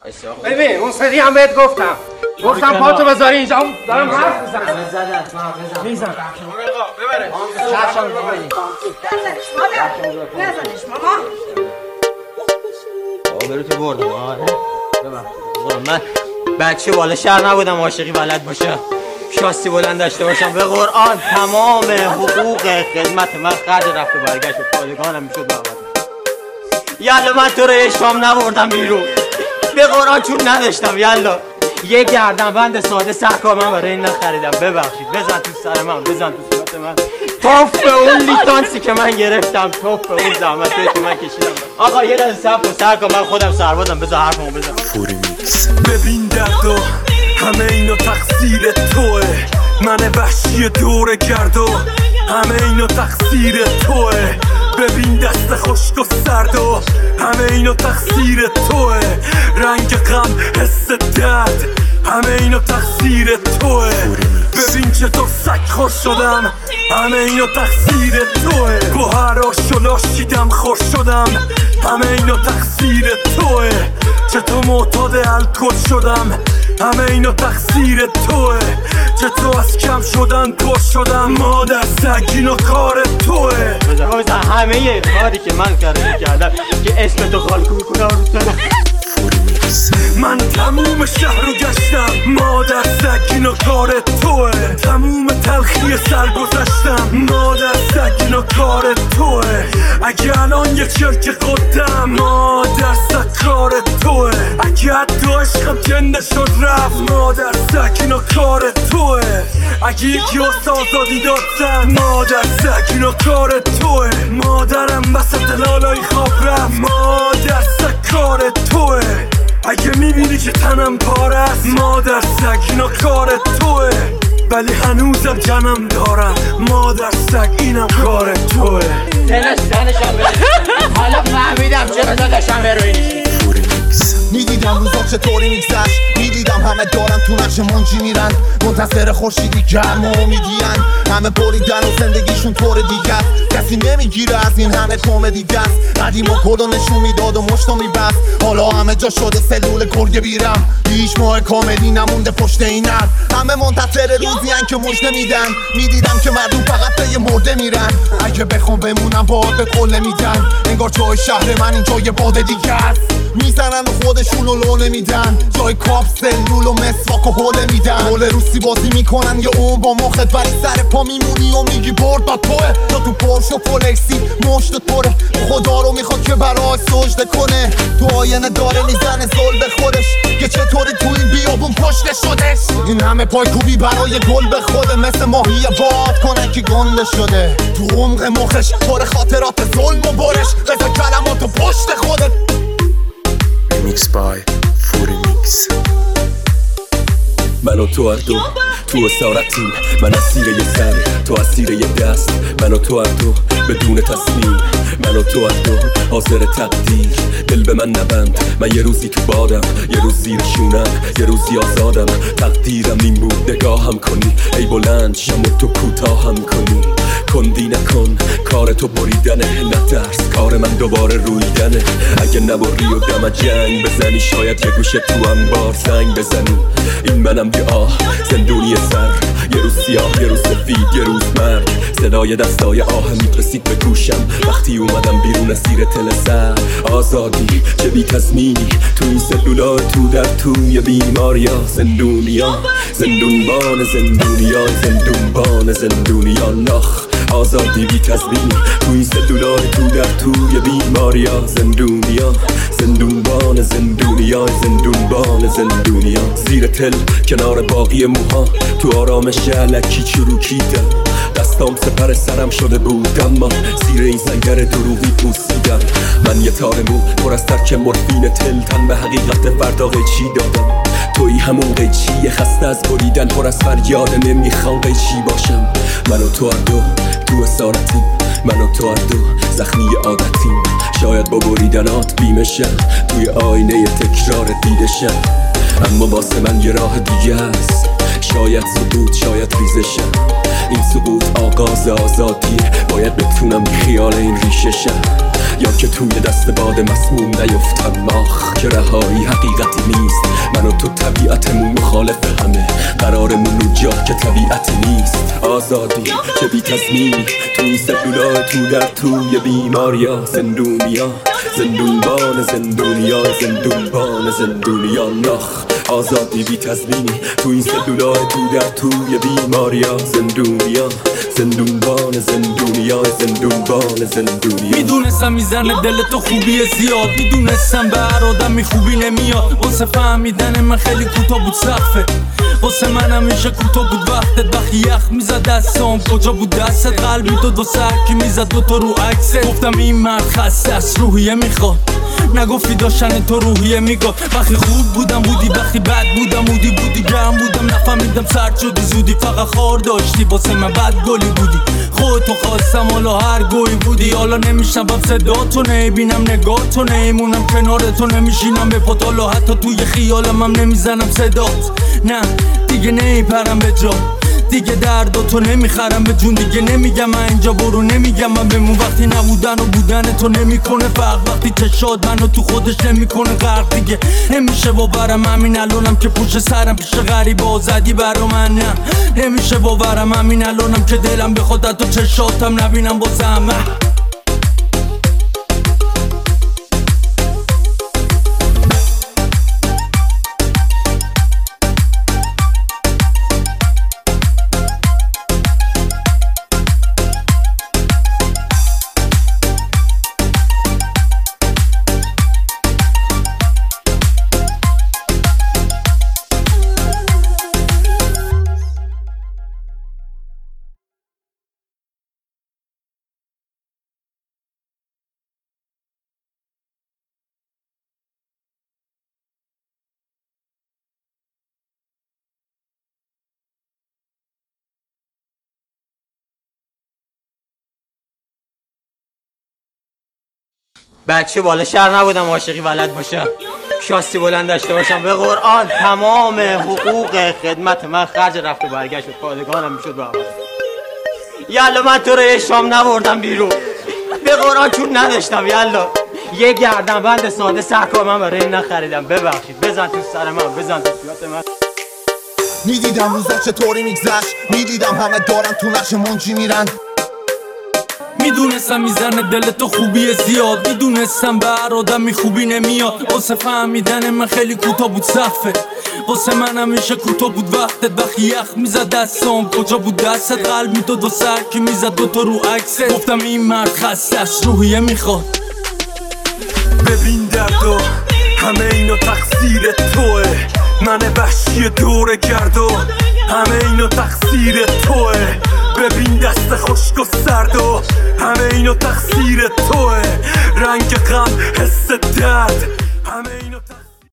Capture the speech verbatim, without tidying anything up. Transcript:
ببین اون سری هم بهت گفتم گفتم پاتو بذاری اینجا دارم حرف میزنم بزنم میزن ببره نزنش ماما آبرو تو بردم من بچه بالا شهر نبودم عاشقی بلد باشم شاستی بلند داشته باشم به قرآن تمام حقوق خدمت من خرج رفت و برگشت پادگانم میشد محمد یالا من تو رو عشقام نبردم بیرون به قرآن چون نداشتم یالا یه گردنبند ساده سرکار من برای این نخریدم ببخشید بزن تو سر من بزن تو صورت من توف اون لیسانسی که من گرفتم توف اون زحمتی که من کشیدم آقا یه لحظه صبر کن سرکار من خودم سربازم بذار حرفمو بزن فوری میکس ببین دردو همه اینا تقصیر توه من وحشی دوره گردو همه اینا تقصیر توه ببین دست خشک و سرد و همه اینا تقصیر توه رنگ غم حس درد همه اینا تقصیر توه ببین چطور سگ خور شدم همه اینا تقصیر توه گوهراشو لاشیدم خور شدم همه اینا تقصیر توه چطور معتاد الکل شدم همه اینا تقصیر توه چطور از کم شدن پر شدم مادر سگ اینا کار توه بزن همه کاری که من کردم کردم که اسم تو خالکو میکنم رو سرم من تموم شهر رو گشتم مادر سگ اینا کار توه تموم تلخی سر گذشتم مادر سگ اینا کار توه اگه الان یه چرک قدم مادر سگ کار توه اگه حتی عشقم کنده شد رفت مادر سگ اینا کار توه اگه یکی هست آزادی دادن مادر سگ اینا کار توه مادرم وسط لالای خواب رفت مادر سگ کار توه اگه میبینی که تنم پاره است مادر سگ اینا کار توه ولی هنوزم جنم دارم مادر سگ اینم کار توه دلش زنشم بره حالا فهمیدم چرا دادشم هروئینی میدیدم روزا چطوری میگذشت میدیدم همه دارن تو نقش منجی میرن منتظر خورشیدی گرم و امیدین همه بریدن و زندگیشون طور دیگه است کسی نمیگیره از این همه کمدی دست قدیما کلو نشون میداد و مشتو میبست حالا همه جا شده سلول گرگه بیرم هیچ ماه کاملی نمونده پشت این حرف همه منتظر روزیان که مژده میدن میدیدم که مردم فقط به یه مرده میرن اگه بخوام بمونم باد به قله میدن انگار جای شهر من اینجا یه باد دیگه است میزنن و خودشونو لونه میدن جای کاپ سلول و مسواک و حوله میدن حوله روسی بازی میکنن یه اون با مخت ولی سر پا میمونی و میگی برد با توه تا تو پرش و فولکسی مشت توره خدا رو میخواد که برای سجده کنه تو آینه داره میزنه زل به خودش که چطوری تو این بیابون پشت شدش این همه پای کوبی برای گل به خوده مثل ماهی باد کنه که گنده شده تو عمق مخش پر خاطرات ظلم و برش بذار کلماتو پشت خودت میکس بای فوری میکس من و تو هر دو تو اسارتیم من اسیر یه سر تو اسیر یه دست من و تو هر دو بدون تصمیم من و تو هر دو حاضر تقدیر دل به من نبند من یه روزی تو بادم یه روز زیر شونم یه روزی آزادم تقدیرم این بود نگاهم کنی ای بلند شم و تو کوتاهم کنی کندی نکن کار تو بریدنه نترس کار من دوباره رویدنه اگه نبری و دم جنگ بزنی شاید یه گوشه تو انبار زنگ بزنی این منم یه آه زندونی سر یه روز سیاه یه روز سفید یه روز مرگ صدای دستای آهم میرسید به گوشم وقتی اومدم بیرون اسیر تل سر آزادی چه بی تضمینی تو این سلولا تو در توی بیماریا زندونیا زندونبان زندونیا زندونبان زندونیا نخ آزادی بی تضمینی تو این سلولار تو در توی بیماریا زندونیا زندونبان زندونیا زندونبان زندونیا زیر تل کنار باقی موها تو آرامش علکی چروکیدم دستام سپر سرم شده بود اما زیر این سنگر دروغی پوسیدم من یه تار مو پر از ترک مورفین تل تن به حقیقت فردا قیچی دادم توی همون قیچی خسته از بریدن پر از فریاد نمیخوام قیچی باشم من و تو هر دو تو اسارتیم من و تو هر دو زخمی عادتیم شاید با بریدنات بیمشم توی آینه تکرار دیدشم اما واسه من یه راه دیگه هست شاید سقوط شاید ریزشم این سقوط آغاز آزادیه باید بتونم بی خیال این ریششم یا که توی دست باد مسموم نیفتم آخ که رهایی حقیقتی نیست. من و تو طبیعتمون مخالف همه، قرارمون رو جا که طبیعتی نیست. آزادی که بی تضمینی تو این سلولای تو در توی بیماریا. زندونیا زندونبان زندونیا زندونبان زندونیا نخ. آزادی بی تضمینی تو این سلولای تو در توی بیماریا. زندونیا زندونبان زندونیا زندونبان زندونیا. میدونستم میزنه دل تو خوبی زیاد، میدونستم به هر آدمی خوبی نمیاد. واسه فهمیدن من خیلی کوتاه بود سقفه، واسه من همیشه کوتاه بود وقتت. وقتی یخ میزد دستام کجا بود دستت؟ قلبی تو دو سرکی میزد دو تا رو عکست. گفتم این مرد خسته است روحیه میخواد، نگفتی داشتن تو روحیه میگاد. وقتی خوب بودم بودی، وقتی بد بودم بودی بودی. گرم بودم نفهمیدم سرد شدی زودی، فقط خار داشتی واسه من بد گلی بودی. خودتو خواستم حالا هر گوی بودی. حالا نمیشنوم صدا تو، نمیبینم نگاه تو، نمیمونم کنار تو، نمیشینم به پات. حالا حتی توی خیالم هم نمیزنم صدات. نه دیگه نمیپرم به جا، دیگه درد تو نمیخرم به جون. دیگه نمیگم من اینجا برو، نمیگم من بمون. وقتی نبودن و بودن تو نمیکنه فرق، وقتی چشاد منو تو خودش نمیکنه غرق. دیگه نمیشه باورم همین الانم که پشت سرم پیش غریب آزادی برا من. نه نمیشه باورم همین الانم که دلم بخواد تو چشاتم نبینم بازم. بچه بالا شهر نبودم عاشقی بلد باشم، شاسی بلند داشته باشم. به قرآن تمام حقوق خدمت من خرج رفت و برگشت و پادگانم میشد بابا. یالا من تو رو یه شام نبردم بیرون به قرآن چون نداشتم. یالا یه گردن بند ساده سرکار من برای این نخریدم. ببخشید بزن تو سر من، بزن تو صورت من. میدیدم روزا چطوری میگذشت، میدیدم همه دارن تو نقش منجی میرن. میدونستم میزنه دل تو خوبی زیاد، میدونستم به هر آدمی خوبی نمیاد. واسه فهمیدن من خیلی کوتاه بود سقفه، واسه من همیشه کوتاه بود وقتت. وقتی یخ میزد دستام کجا بود دستت؟ قلبی تو دو سرکی میزد دو تا رو عکست. گفتم این مرد خسته است روحیه میخواد. ببین دردو همه اینا تقصیر توه، من وحشی دوره گردو همه اینا تقصیر توه. ببین دست خشک و سردو همه اینا تقصیر توه. رنگ غم حس درد همه اینا تقصیر